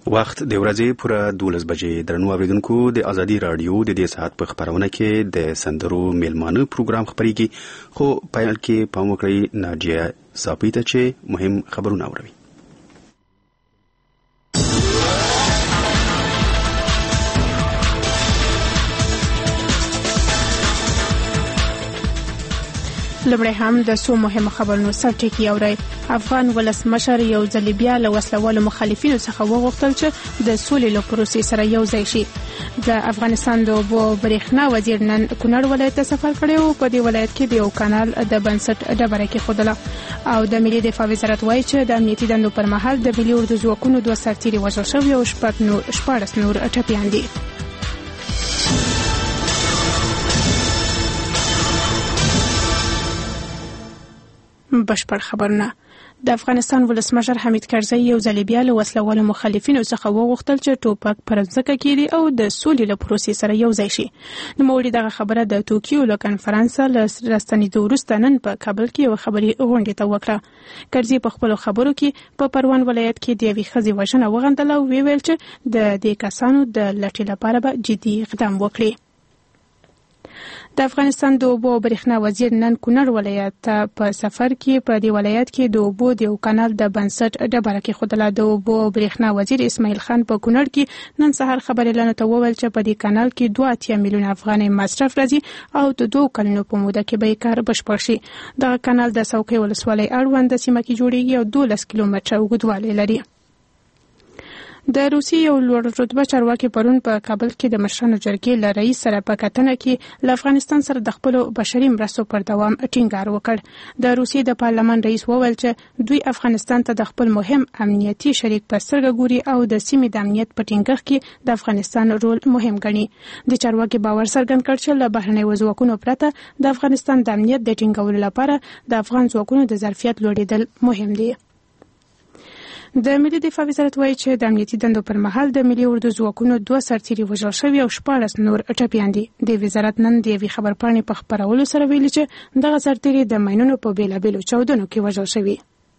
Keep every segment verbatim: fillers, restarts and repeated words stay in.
وخت د ورځې پوره دولس بجې. درنو اوریدونکو، د ازادي رادیو د دې ساعت په خبرونه کې د سندرو میلمانه پروګرام خبريږي، خو پایل کې پام وکړئ ناجیه صافی ته چې مهم خبرونه اوري. لمړی هم د څو مهمو خبرونو سرټکی اورئ. افغان ولسمشر یو ځل بیا له وسلوالو مخالفینو څخه وغوښتل چې د سولې له پروسې سره یو ځای شي. د افغانستان د اوبو برېښنا وزیر نن کونړ ولایت ته سفر کړی و. په دې ولایت کې د یو کانال د بنسټ ډبره کېښودله او د ملي دفاع وزارت وایي چې د امنیتي دندو پر مهال د ملي اردو ځواکونو دوه سرتیري وژل شوي او شپاړس نور ټپیان دي. بشپړ خبرونه. د افغانستان ولسمشر حمید کرزی یو ځل بیا له وسلوالو مخالفینو څخه وغوښتل چې ټوپک پر ځمکه کېږدي او د سولې له پروسې سره یو ځای شي. نوموړي دغه خبره د توکیو له کنفرانس له راستنېدو وروسته نن په کابل کې یوه خبري غونډې ته وکړه. کرزی په خپلو خبرو کې په پروان ولایت کې د یوې ښځې وژنه وغندله او ویل چې د دې کسانو د لټې لپاره به جدي اقدام وکړي. د افغانستان د اوبو او برېښنا وزیر نن کونړ ولایت ته په سفر کې په دې ولایت کې د اوبو د یو کانال د بنسټ ډبره کېښودله. د اوبو او برېښنا وزیر اسماعیل خان په کونړ کې نن سهار خبريالانو ته وویل چې په دې کانال کې دوه اتیا میلیونه افغانۍ مصرف راځي او د دوه کلونو په موده کې به یې کار بشپړ شي. دغه کانال د څوکۍ ولسوالۍ اړوند سیمه کې جوړیږي او دولس کیلومتره اوږدوالی لري. د روسیې یو لوړ رتبه چارواکي پرون په کابل کې د مشرانو جرګې له رئیس سره په کتنه کې له افغانستان سره د خپلو بشري مرستو پر دوام ټینګار وکړ. د روسیې د پارلمان رئیس وویل چې دوی افغانستان ته د خپل مهم امنیتي شریک په سترګه ګوري او د سیمې د امنیت په ټینګښت کې د افغانستان رول مهم ګڼي. د چارواکي باور څرګند کړ چې له بهرنیو ځواکونو پرته د افغانستان د امنیت د ټینګولو لپاره د افغان ځواکونو د ظرفیت لوړېدل مهم دي. د ملي دفاع وزارت وایي چې د امنیتي دندو پر مهال د ملي اردو ځواکونو دوه سرتیري وژل شوي او شپاړس نور ټپیان دي. د وزارت نن د یوې خبرپاڼې په خپرولو سره ویلي چې دغه سرتیري د ماینونو په بېلابېلو چاودنو کې وژل شوي.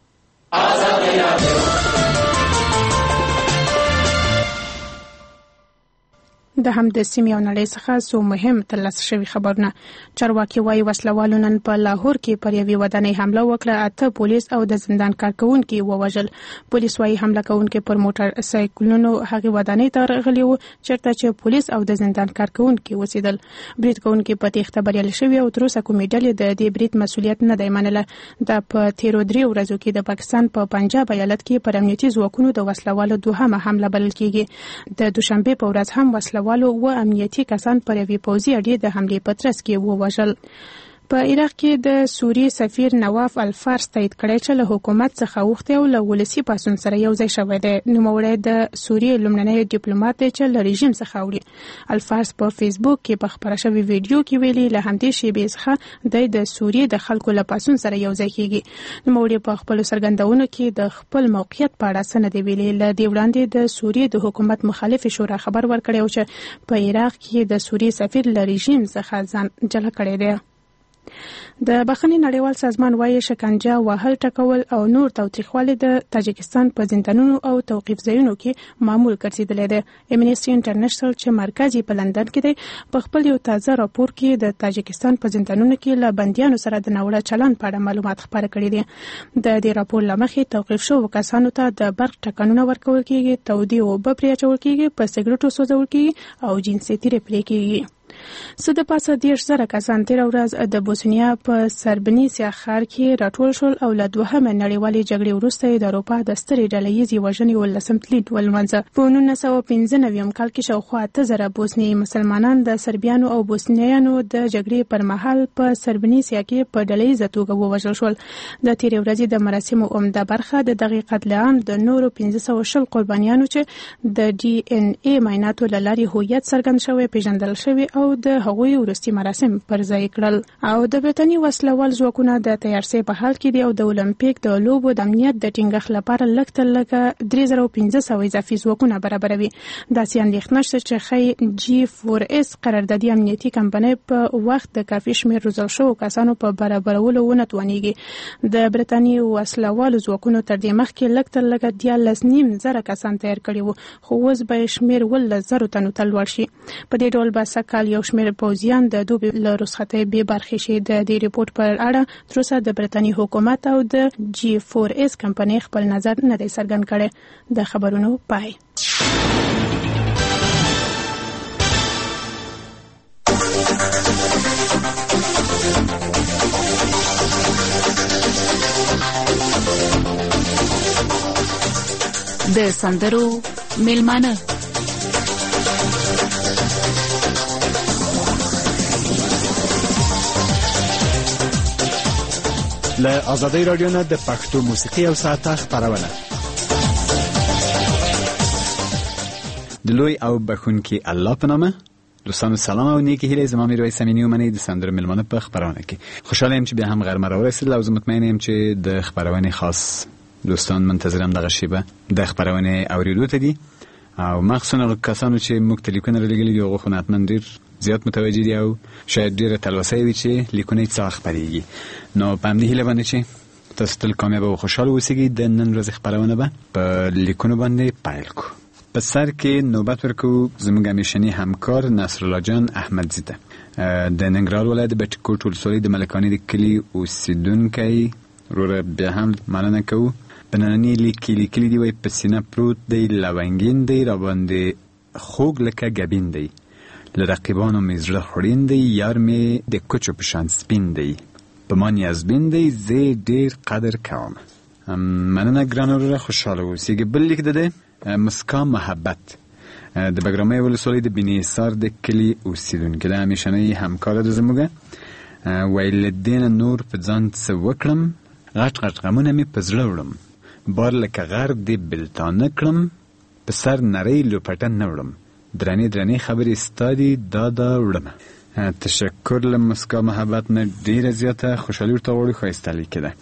د هم د سیمې او نړۍ څخه څو مهم ترلاسه شوي خبرونه. چارواکي وایي وسلوالو نن په لاهور کې پر یوې ودانۍ حمله وکړه. اته پولیس او د زندان کارکوونکي ووژل. پولیس وایي حمله کوونکي پر موټر سایکلونو هغې ودانۍ ته راغلي وو چېرته چې پولیس او د زندان کارکوونکي اوسېدل. برید کوونکي په تېښته بریالي شوي او تر اوسه کومې ډلې د دې برید مسؤلیت نه دی منلی. دا په تېرو دریو ورځو کې د پاکستان په پنجاب ایالت کې پر امنیتي ځواکونو د وسلوالو دوهمه حمله بلل کېږي. د دوشنبې په ورځ هم وسلوالو و امنیتي کسان پر یوې پوځي اډې د حملې په ترڅ کې ووژل. په عراق کې د سوریې سفیر نواف الفارس تایید کړی چې له حکومت څخه اوښتی او له ولسي پاڅون سره یو ځای شوی دی. نوموړی د سوریې لومړنی ډیپلومات دی چې له رژیم څخه وړي. الفارس په فیسبوک کې په خپره شوي ویډیو کې ویلي له همدې شیبې څخه دی د سوریې د خلکو له پاڅون سره یو ځای کېږي. نوموړي په خپلو څرګندونو کې د خپل موقعیت په اړه څه نه دی ویلي. له دې وړاندې د سوریې د حکومت مخالف شورا خبر ورکړی و چې په عراق کې د سوریې سفیر له رژیم څخه ځان جلا کړی دی. د بخښنې نړیوال سازمان وایي شکنجه، وهل، ټکول او نور تاوتریخوالی د تاجکستان په زندانونو او توقیف ځایونو کې معمول ګرځېدلی دی. امنیسټي انټرنیشنل چې مرکز یې په لندن کې دی په خپل یو تازه راپور کې د تاجکستان په زندانونو کې له بندیانو سره د ناوړه چلند په اړه معلومات خپاره کړي دي. د دې راپور له مخې توقیف شوو کسانو ته د برق ټکنونه ورکول کېږي، تودې اوبه پرې اچول کېږي، په سګرټو سوځول کېږي او جنسي تیرې پرې کېږي. څه د پاسه دېرش زره کسان تېره ورځ د بوسنیا په سربنیسیا ښار کې راټول شول او له دوهمې نړیوالې جګړې وروسته یې د اروپا د سترې ډله ییزې وژنې اوولسم لید ولمانځه. په نولس سوه پنځه نوي کال کې شاوخوا اته زره بوسنیایي مسلمانان د سربیانو او بوسنیایانو د جګړې پر مهال په سربنیسیا کې په ډله ییزه توګه ووژل شول. د تېرې ورځې د مراسمو عمده برخه د دغې قتل عام د نورو پنځه سوه شل قربانیانو چې د ډي ان اے معایناتو له لارې هویت څرګند شوی پیژندل شوی او او د هغوی وروستي مراسم پر ځای کړل. او د برتانیې وسلوال ځواکونه د تیارسۍ په حال کې دي او د اولمپیک د لوبو د امنیت د ټینګښت لپاره لږ تر لږه درې زره پنځه سوه اضافي ځواکونه برابروي. داسې اندېښنه شته چې ښایي جی فور اس قراردادي امنیتي کمپنۍ په وخت د کافي شمېر روزل شوو کسانو په برابرولو ونه توانېږي. د برتانیې وسلوالو ځواکونو تر دې مخکې لږ تر لږه دیارلس نیم زره کسان تیار کړي وو، خو اوس به یې شمېر اوولس زرو تنو ته لوړ شي. په دې ډول به سږکال یو شمېر پوځیان د دوبي له رخصتۍ بې برخې شي. د دې ریپورت پر اړه تر اوسه د برتانیې حکومت او د جی فور اس کمپنۍ خپل نظر نه دی څرګند کړی. د خبرونو پای. د سندرو میلمانه له آزادۍ رادیو نه د پښتو موسیقي او ساعته خبرونه. د لوی او بخونکي الله په نامه دوستانو سلام او نیکی هیله. زما میرویس امینی و منی د سندرو میلمانه په خبرونه کې خوشاله یم چې بیا هم غرمه راورسید او زه مطمئن یم چې د خبرونه خاص دوستان منتظرم دغه شیبه د خبرونه اوریدو ته دي او مخصوصا کسانو چې موږ ته لیکونه لګلي دي هغه خو حتماً ډیر زیات متوجه دي او شاید ډیره تلوسه وي چې لیکونه یې څه خبرېږي. نو په همدې هیله باندې چې تاسو تل کامیاب او خوشاله اوسئ. د نن ورځې خبرونه به په لیکونو باندې پیل کو. په سر کې نوبت ورکو زموږ همیشني همکار نصرالله جان احمدزي ته د ننګرهار ولایت بټکوټ ولسوالۍ د ملکانې د کلي اوسیدونکی وروره بیا هم مننه کوو. په ننني لیک کې لیکلي دي وایي په سینه پروت دی لونګین دی راباندې خوږ لکه ګبین دی له رقیبانو مې زړه خوړین دی یار مې د کوچو په شان سپین دی په ما نیازبین دی زه ډېر قدر کوم. مننه ګران وروره خوشحاله اوسئ. بل لیک ده مسکا محبت د بګرامۍ ولسوالۍ د بیني حصار د کلي اوسیدونکی ده همیشنۍ همکاره ده زموږه. وایي له دې نه نور په ځان څه وکړم غټ غټ غمونه مې په زړه وړم بار لکه غر دې بلتانه کړم په سر نری لوپټه نه وړم درنې درنې خبرې ستا دي دا دا وړم. تشکر له مسکا محبت نه ډېره زیاته خوشحالي ورته غواړو. ښایسته لیک ده.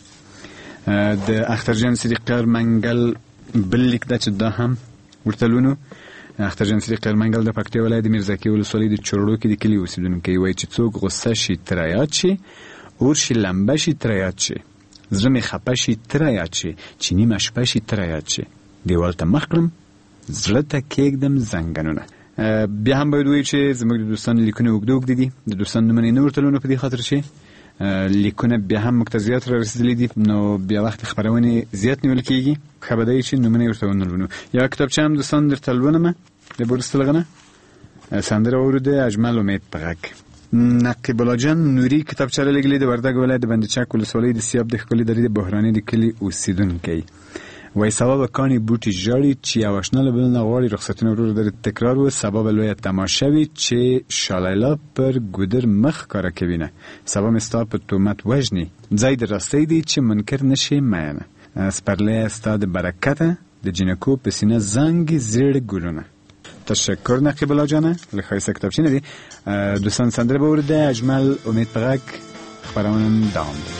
د اخترجان صدیق منګل بل لیک ده چې دا هم ورته لونو. اخترجان صدیق منګل د پکتیا ولایت د میرزکي ولسوالۍ د چورړو کې د کلي اوسیدونکی وایي چې څوک غصه شي تر یاد شي اور شي لمبه شي تر یاد شي زړه مې خفه شي تر یاد شي چې نیمه شپه شي تر یاد شي دیوال ته مخ کړم زړه ته کېږدم زنګنونه. بیا هم باید وایي چې زموږ د دوستانو لیکونه اوږده اوږده دي. د دوستانو نومونه نه ورته لونو په دې خاطر چې لیکونه بیا هم موږ ته زیات را رسېدلي دي نو بیا وخت خپرونې زیات نیول کېږي. ښه به دی چې نومونه یې ورته ونه لونو. یوه کتابچه هم دوستان درته لولمه د بورس لغنه سندره واورده اجمل امید په غږ. نقیب الله جان نوري کتابچه لګلې د وردګ ولایت د بندچک ولسوالۍ د سیاب د ښکلي درې د بحراني د کلي اوسیدونکی وایي سبا به کاڼي بوټي ژاړي چې یو اشنا له بل نه غواړي رخصتونه ورور در تکرار و سبا به لویه تماشه وي چې شالیلا پر ګودر مخ کاره کوي نه سبا مې ستا په تهمت وژني ځای د راستۍ دی چې منکر نشي مینه سپرلی ستا د برکته د جنکو په سینه زنګ زیړ ګلونه. تشکر نقیب الله جانه له ښایسته کتابچې نه دي. دوستان سندره به ورده اجمل امید په غږ خپرونه دوام دی.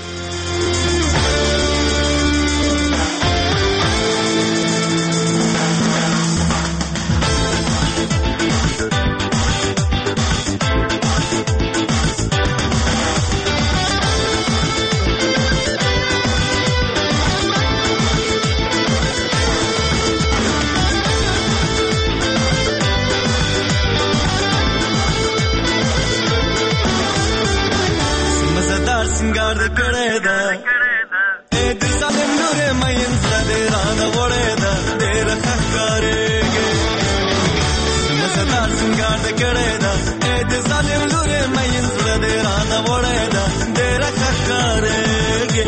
سنگار د کړه دا اې د ظالم نور مې زړه رانه وړه دا ډېر ښکارېږي سمزدار سنگار د کړه دا اې د ظالم نور مې زړه رانه وړه دا ډېر ښکارېږي.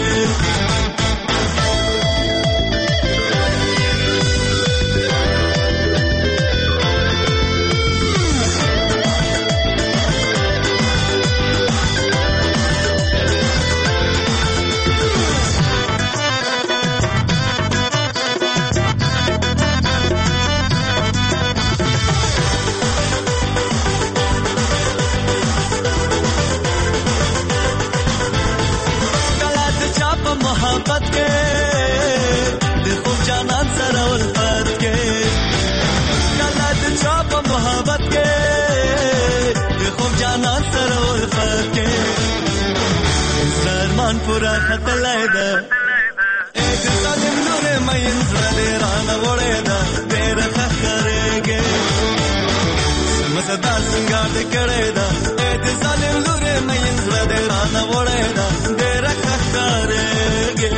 پورا خطلای ده اے د ظالم لور مې زړه رانه وړې ده ډېر خخرېږي مزدار سنگار دې کړې ده اے د ظالم لور مې زړه رانه وړې ده ډېر خخرېږي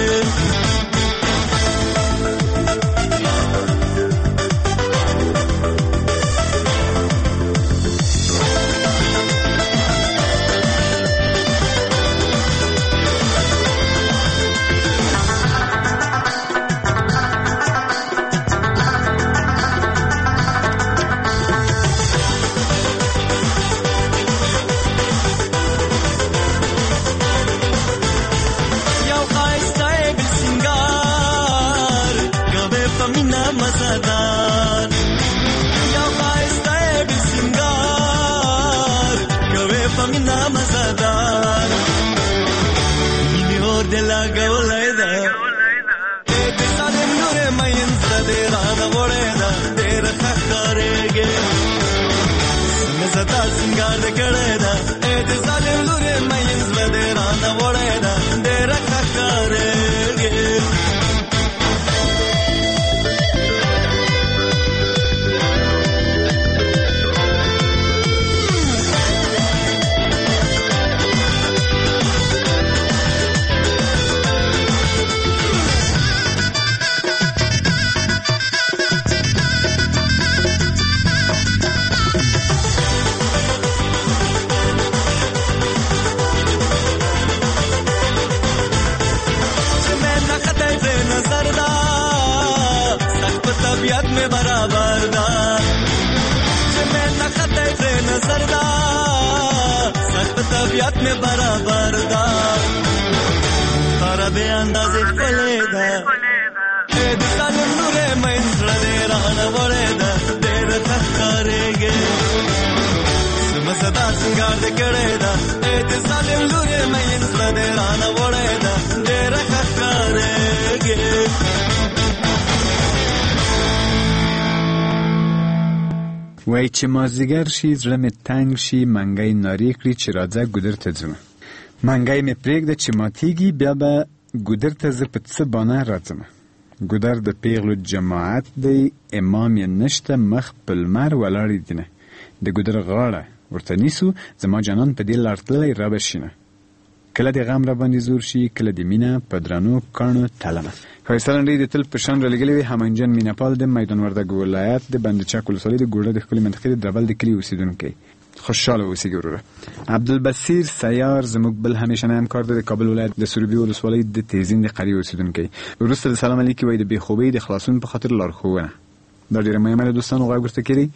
وای چې مازدیګر شي زړه مې تنګ شي منګی نارې کړي چې راځه ګودر ته ځو منګی مې پرېږده چې ماتیږي بیا به ګودر ته زه په څه بانه راځم ګودر د پیغلو جماعت دی امام یې نشته مخ په لمر ولاړې دینه د ګودر غاړه ورته نیسو زما جانان په دې لار تللی را به شینه کله د غم را باندې زور شي کله د مینه په درنو کاڼو تلمه ښایسته لنډۍ د تل په شان رالیږلې وي همنجن مینهپال د میدان وردګ ولایت د بندچک ولسوالۍ د ګوړه د ښکلې منطقې د دربل د کلي اوسېدونکی خوشحاله اوسېږي وروره عبدالبصیر سیار زموږ بل همیشنی همکار دی د کابل ولایت د سروبي ولسوالۍ د تیزین د قریې اوسېدونکی وروسته د سلام علیکي وایي د بېخوبۍ د خلاصون په خاطر لارښوونه دا ډېره مهمه ده دوستانو غږ ورته کړي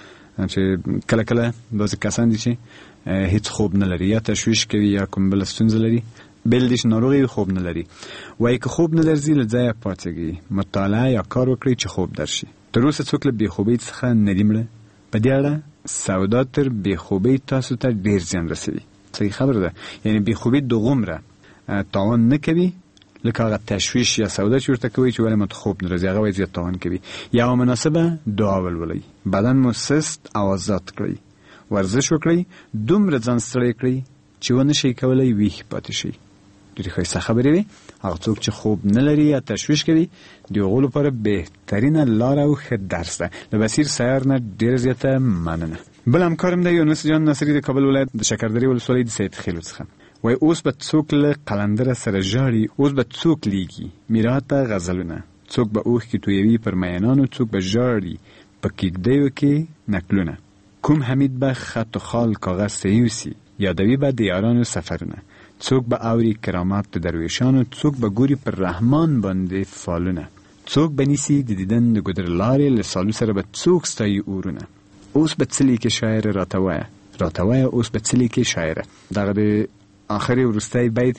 چې کله کله بعضې کسان دي چې هیڅ خوب نه لري یا تشویش کوي یا کوم بله ستونزه لري بل دیش ناروغي خوب نه لري وایي که خوب نه درځي له ځایه پاڅېږي مطالعه یا کار وکړئ چې خوب درشي تر اوسه څوک له بېخوبۍ څخه نه دي مړه په دې اړه سودا تر بېخوبۍ تاسو ته ډېر زیان رسوي صحیح خبره ده یعنې بېخوبي دغومره تاوان نه کوي لکه هغه تشویش یا سودا چې ورته کوي چې ولې ماته خوب نه راځي هغه وایي زیات تاوان کوي یوه مناسبه دعا ولولئ بدن مو سست او آزاد کړئ ورزش وکړئ دومره ځان ستړی کړئ چې ونه شئ کولی ویښ پاتې شئ ډېرې ښایسته خبرې وې هغه څوک چې خوب نه لري یا تشویش کوي د هغو لپاره بهترینه لاره او ښه درس ده د بصیر سیار نه ډېره زیاته مننه بل همکارم دی یونس جان ناصري د کابل ولایت د شکردرې ولسوالۍ د سید خیلو څخه وایي اوس به څوک له قلندره سره ژاړي اوس به څوک لیکي میراته غزلونه څوک به اوښکې تویوي پر مینانو څوک به ژاړي په کیږدیو کې نکلونه کوم حمید به خط و خال کاغذ سیوسي یادوي به د یارانو سفرونه څوک به اوري کرامات د درویشانو څوک به ګوري پر رحمان باندې فالونه څوک به نیسي د دیدن د ګودر لارې له سالو سره به څوک ستایي اورونه اوس به څه لیکې شاعر راته وایه راته وایه اوس به څه لیکې شاعره دغه د آخري وروستی بیت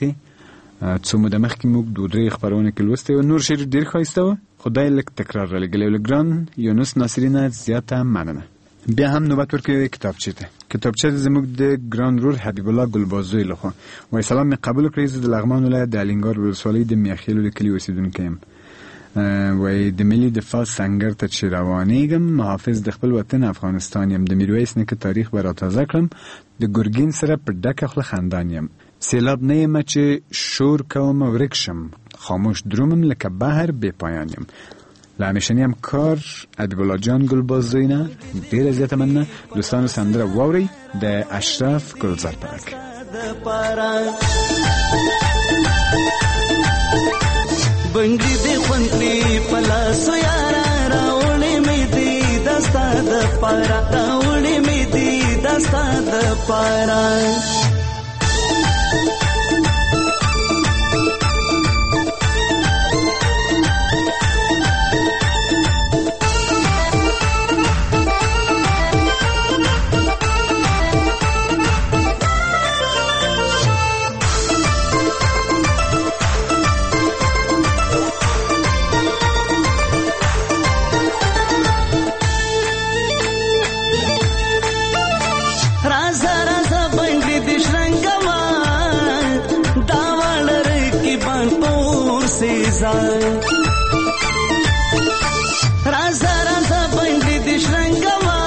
څو موده مخکې موږ دوه درې خپرونه کې لوستی و نور شعر ډېر ښایسته و خدای لږ تکرار رالیږلی و له ګران یونس ناصري نه زیاته مننه بیا هم نوبت ورکوي کتابچې ته کتابچه زموږ د ګران رور حبیب الله ګلبازوی لخوا وایي سلام مې قبول کړئ زه د لغمان ولایت د الینګار ولسوالۍ د میاخیلو د کلي اوسېدونکی یم وایي د ملي دفاع سنګر ته چې روانېږم محافظ د خپل وطن افغانستان یم د میرویس نیکه تاریخ به راتازه کړم د ګرګین سره په ډکه خوله خندان یم سیلاب نه یم چې شور کوم ورک شم، خاموش درومم لکه بحر بی پایانیم. له همیشنی هم کار حبیب الله جان گلبازوینه ډیر زیات مننه. دوستانو سندره واوري د اشرف گلزار پاک. بنګړي دې خوندې پلا سو یارا راوړې مې دې دستا د پارا راوړې مې دې دستا د پارا. राजा राजा बंडी दिशरंगवा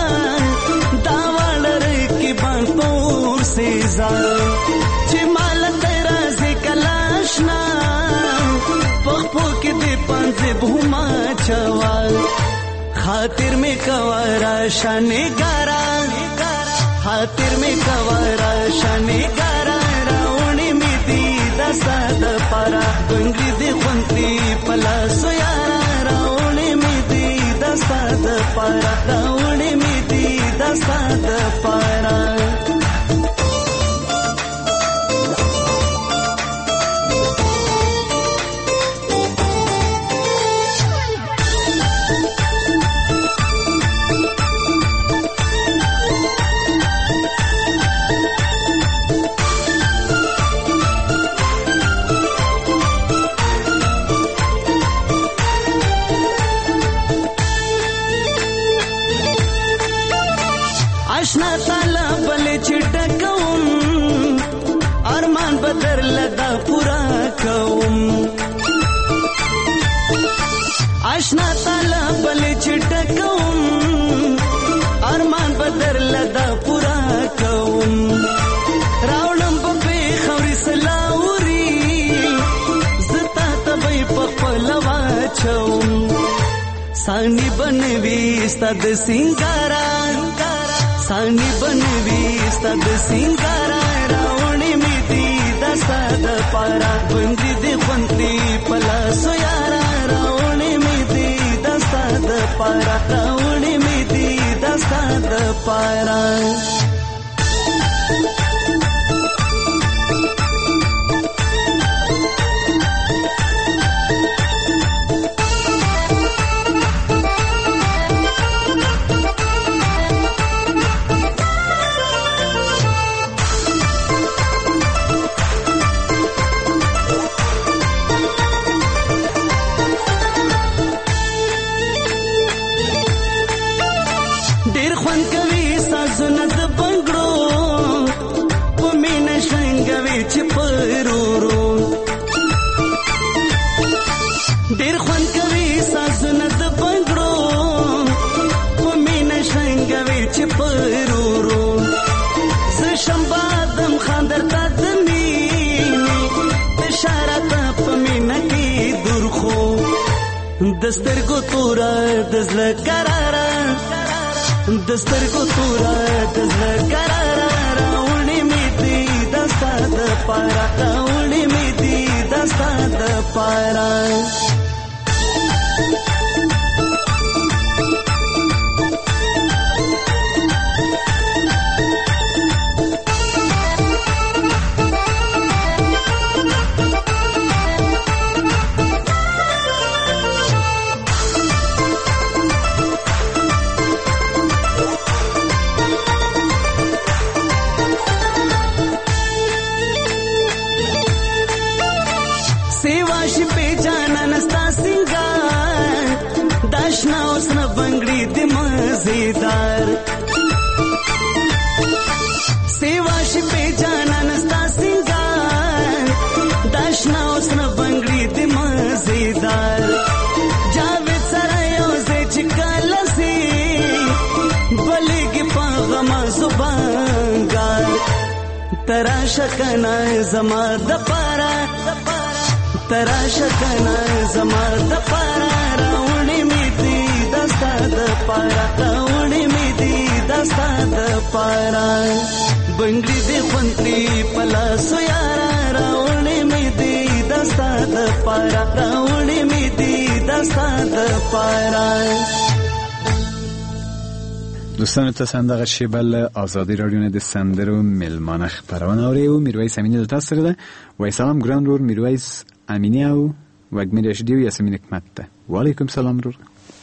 दावालर की बांपोर से जा चिमाल तेरा से कलाशना पखपो के दे पंजे भूमा चवा खातिर में कवारा शाने गारा खातिर में कवारा शाने गारा रावणी में दी दस्ता द पारा बंडी दे खुंती पला सो यारा रावणी में दी दस्ता द पारा रावणी में दी दस्ता द पारा. आशना ताला बले चिटकऊं अरमान बदर लदा पूरा कऊं आशना ताला बले चिटकऊं अरमान बदर लदा पूरा कऊं रावणम बे खौरी सलाउरी जता तबई पपलवा छऊं सानी बनवी स्तद सिंगारा सानी बनवी स्तद सिंगारा रावणी में दी दस्ता द पारा बंदी दे खुंती पला सो यारा रावणी में दी दस्ता द पारा रावणी में दी दस्ता द पारा. दस्तर को तोरा दजल करारा दस्तर को तोरा दजल करारा रावणी में दी दस्ता द पारा रावणी में दी दस्ता द पारा. सेवाश पे जाना नस्ता सिंगार दशना उसना बंगड़ी दे मजेदार जावेद सरायों से चिकालसी बलेगी पागमा जुबांगार تراشه کنه زما د پاره تراشه کنه زما د پاره راوړې مې دې دستا د پاره راوړې مې دې دستا د پاره بنګړي دې خونتي پلاسو یارا راوړې مې دې دستا د پاره راوړې مې دې دستا د پاره. دوستان تاسو اندغه شیبه له آزادی رادیو نه د سندرو ملمانه خبرونه اوري او میرویس امینی د تاسو سره ده. وای سلام ګران رور میرویس امینی او وګمیر شدیو یاسمین حکمت ده. وعلیکم سلام رور.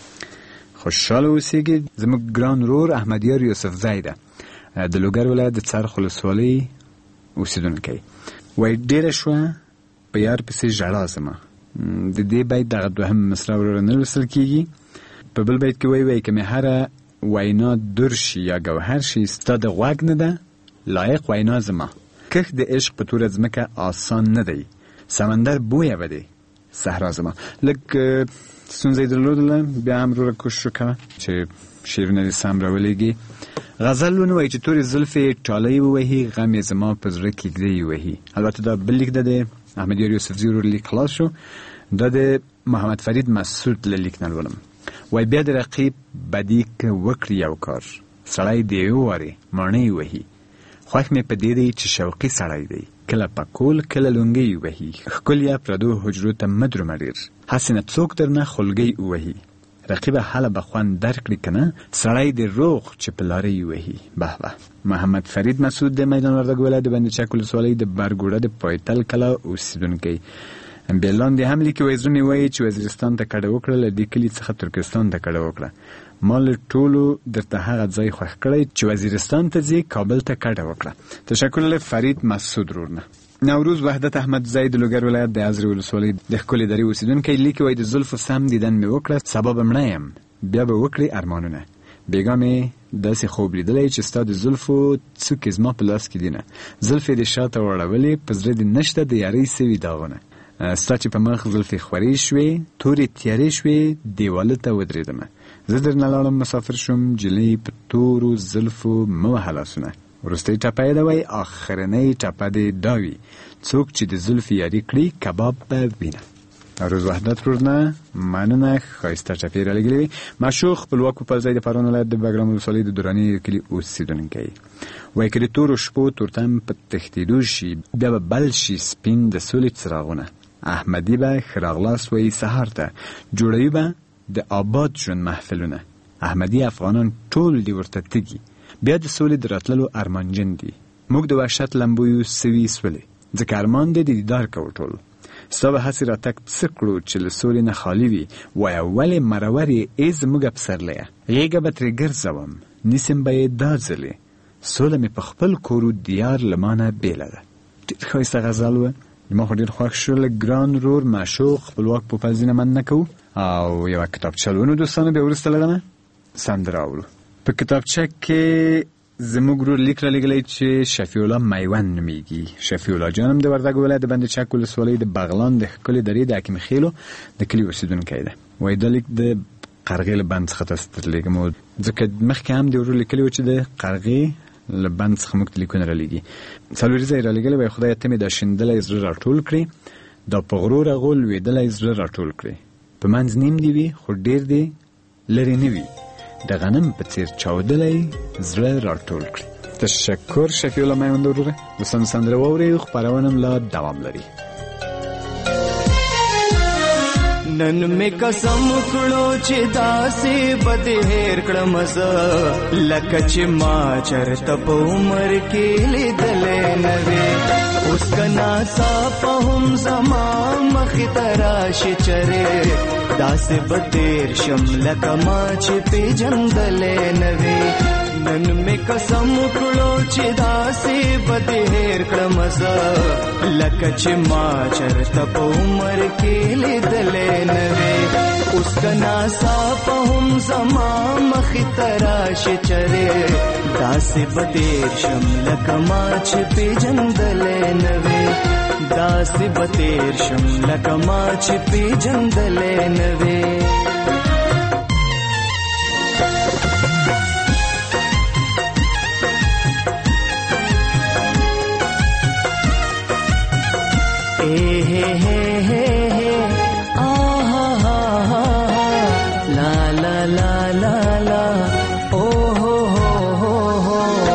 خوشحال اوسئ. زموږ ګران رور احمدیار یوسف زیده د لوګر ولایت د څرخ ولسوالۍ اوسیدونکی. وای ډیره شوه په یار پسې ژړا زما د دې بیت دغه دوهم مصرع ورور نه لوستل کیږي. په بل بیت کې وای وای که مې هره وینا دور شي یا گوهر شي ستا د غوږ نه ده لایق وینا زما. کښ د عشق په توره ځمکه آسان نه دی سمندر بویه بده صحرا زما. لږ ستونزه یې درلودله بیا هم وروره کوشش وکړه چې شعرونه دې سم راولېږي. غزل ونوایي چې تورې زلفې ټالۍ ووهي غم یې زما په زړه کیږدۍ وهي. البته دا بل لیک ده د احمدیار یوسفزي ورور لیک خلاص شو. دا د محمد فرید مسعود له لیک نه لولم. وای بیا د رقیب بدی که وکړي یو کار سړی د یو وارې ماڼۍ وهي. خوښ مې په دې دی چې شوقي سړی دی کله پکول کله لونګۍ وهي. ښکليه پردو حجرو ته مه درومه ډېر هسې نه څوک درنه خولګۍ ووهي. رقیبه هله به خوند درکړي که نه سړی د روغ چې په لارۍ وهي. به به. محمد فرید مسعود د میدان وردګ ولایت د بند چک ولسوالۍ د برګوړه د پایتل کلا اوسېدونکی. بیا لاندې هم لیکي وایي زړه مې وایي چې وزیرستان ته کډه وکړه له دې کلي څخه ترکستان ته کډه وکړه. ما له ټولو درته هغه ځای خوښ کړی چې وزیرستان ته ځې کابل ته کډه وکړه. تشکر له فرید مسعود رورنه. نوروز وحدت احمد زید لوګر ولایت د ازرې ولسوالۍ د ښکلې درې اوسېدونکی لیکي وایي د زلفو سم دیدن مې وکړه سبا به مړه یم بیا به وکړې ارمانونه. بیګا مې داسې خوب لیدلی چې ستا د زلفو څوکې زما په لاس کې دینه زلفې دې شاته وړولې په زړه دې نشته د یارۍ سوي داغونه. ستا چې په مخ زلفې خورې شوې تورې تیارې شوې دیواله ته ودرېدمه زه درنه لاړم مسافر شوم جلۍ په تورو زلفو مه وهه لاسونه. وروستۍ ټپه یې ده وایي آخرنۍ ټپه دې دا وي څوک چې د زلفې یاري کړي کباب به وینه. روز وحدت رورنه مننه ښایسته ټپې یې رالیږلې وي. مشهور خپلواکو پر ځای د پروان ولایت د بګرام ولسوالۍ د دراني کلي اوسېدونکی وایي که د تورو شپو تورتم په تښتېدو شي بیا به بل شي سپین د سولې څراغونه. احمدی به خراغلاس وی سهار ته جوړوي به د آباد ژوند محفلونه. احمدی افغانان ټول دی ورته تږي بیا د سولې د راتللو ارمانجن دي. موږ د وحشت لمبویو سوي سولې ځکه ارمان دی د دیدار کوو ټول. ستا به هسې راتګ څه کړو چې له سولې نه خالي وي وایه ولې مرور یې ای زموږ پسرلیه غېږه به ترې ګرځوم نیسم به یې دا ځلې سوله مې په خپل کورو دیار له ما نه بېله ده. ډېر ښایسته غزل وه. ما خو ډېر خوښ شو. له ګران رور معشوق خپلواک پوپلزي نه مننه کوو او یوه کتابچه لولو دوستانو. بیا وروسته له نه سندره اورو. په کتابچه کې زموږ ورور لیک رالیږلی چې شفیع الله میوند نومیږي. شفیع الله جان هم د وردګ ولایت د بند چک ولسوالۍ د بغلان د ښکلې درې د حکیم خیلو د کلي اوسېدونکی ده. وایي دا لیک د قرغې له بند څخه تاسو ته درلیږم ځکه مخکې هم د ورور لیکلي و چې د قرغې له بند څخه موږ ته لیکونه رالیږي. څلوریزه یې رالیږلی وایي خدایه ته مې دا شیندلی زړه راټول کړې دا په غرو رغول لوېدلی زړه راټول کړې په منځ نیم دې وي خو ډېر دې لرې نه وي د غنم په څېر چاودلی زړه راټول کړې. تشکر شفیع الله میوند وروره. دوستانو سندره واورئ خپرونه هم لا دوام لري. نن می قسم کړو چې داسې بد هېر کړم زه لکه چې ما چرته په عمر کې لیدلې نه وې. اوس که ناڅاپه هم زما مخې ته راشي چرې داسې به تېر شم لکه ما چې پېژندلې نه وې. نن می قسم کړو چې داسې بد هېر کړم زه لکه چې ما چرته په عمر کې لیدلې نه وې. اوس که ناڅاپه هم زما مخې ته راشي چرې داسې به تېر شم لکه ما چې پېژندلې نه وې. داسې به تېر شم لکه ما چې پېژندلې نه وې. لا لا او هو هو هو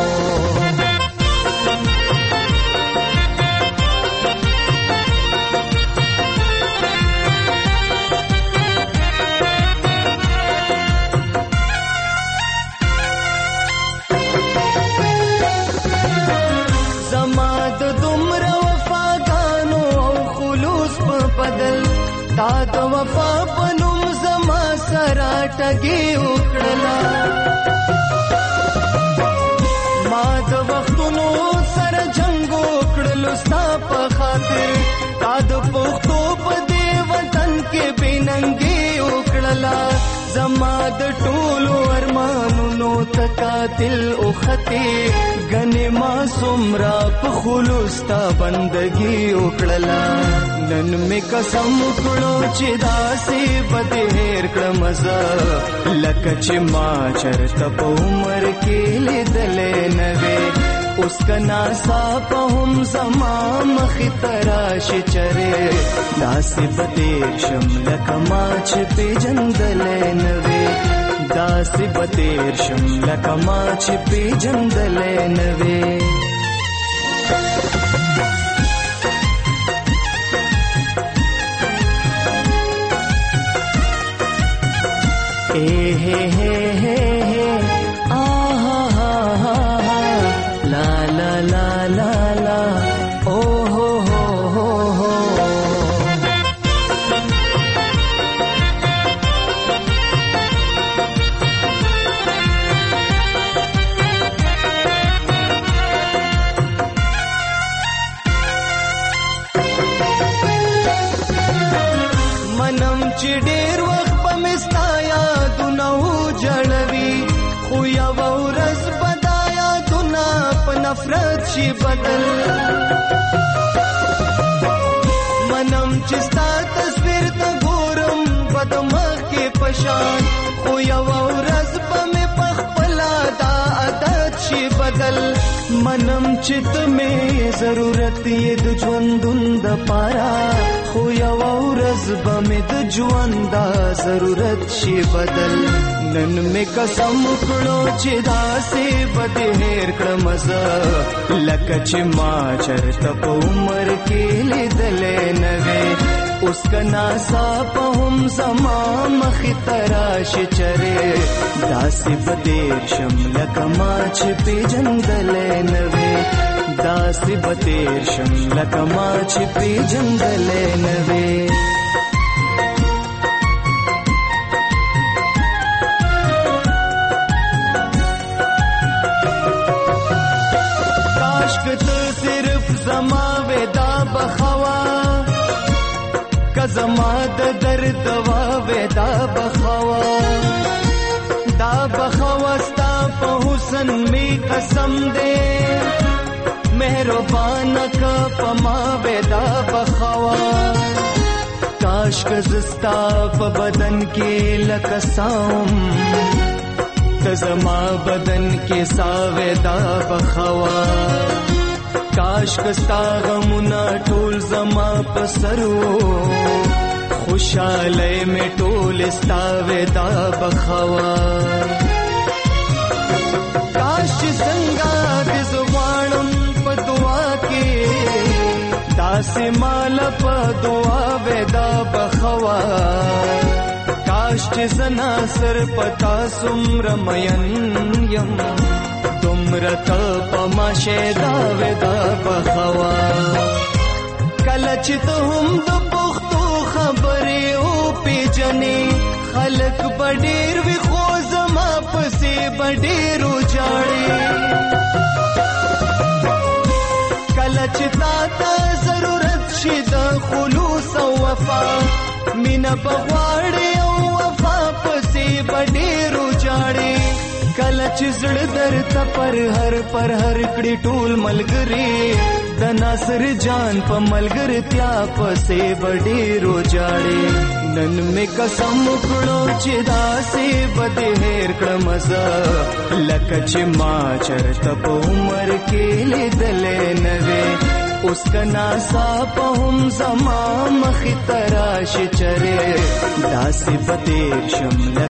تا د وفا پنوم زما سره ټګي وکړلا ما د وختونو سره جنگ وکړلو ستا په خاطر تا د پښتو په دې وطن کې بننګي وکړلا زما د ټولو ارمانونو تقاتل او خطي غنې ما سمرا په خلوستا بندگی وکړلا نن می قسم کړو چې داسې بده هیر کړم زه لکه چې ما چرته په عمر کې لیدلې نه وې اوس کنا سا په هم زما مخې تراشي چرې داسې بده شم لکه ما چې پیژندلې نه وې داسې بده شم لکه ما چې پیژندلې نه وې Hey, hey, hey, hey, hey, ah, ha, ha, ha, ha, la, la, la, la, la, oh, ho, ho, ho, ho. Manam chidir waqt pa mistaya جړوي خو یو ورځ بدایا دنا په نفرت شي بدل منم چې ستا تصویر ته ګورم بدمخ کې پشان خو یو ورځ په مې پخپلا دا عادت شي بدل منم چې ته مې ضرورت یې د ژوندون د پارا خو یو ورځ به مې د ژوند دا ضرورت شي بدل نن می قسم کړو چې داسې بده هیر کړم زه لکه چې ما چرته په عمر کې لیدلې نه وې اوس کنا سا په هم زما مخې تراشي چرې داسې بده شم لکه ما چې پیژندلې نه وې داسې بده شم لکه ما چې پیژندلې نه وې زما ودا بخوا کزما د درد دوا ودا بخوا دا بخوا ستا په حسن می قسم دے مهربان کا پما ودا بخوا کاش کزستا په بدن کې لکسام کزما بدن کې ساودا بخوا کاش کستا غمونا ټول زما پسرو خوشاله می ټول استا ودا بخوا کاش څنګه د زوانم په دعا کې داسې مال په دعا ودا بخوا کاش چې زنا سر پتا سمر مین یم تمرتا پما شیدا ودا بخوا کله چې ته هم د پښتو خبرې او پیجنې خلک بډیر وی خو زما پسې بډیرو جاړي کله چې تا ته ضرورت شي د خلوص او وفا مینا بغواړي او وفا پسې بډیرو جاړي کله چې زړه درته پر هر پر هر کړي ټول ملګری د ناصر جان په ملګرتیا پسې بډیرو جاړي نن می قسم کړو چې داسې بده هیر کړم زه لکه چې ما چرته په عمر کې لیدلې نه وې اوس کنا سا په هم زما مخې تراشي چرې داسې بده شم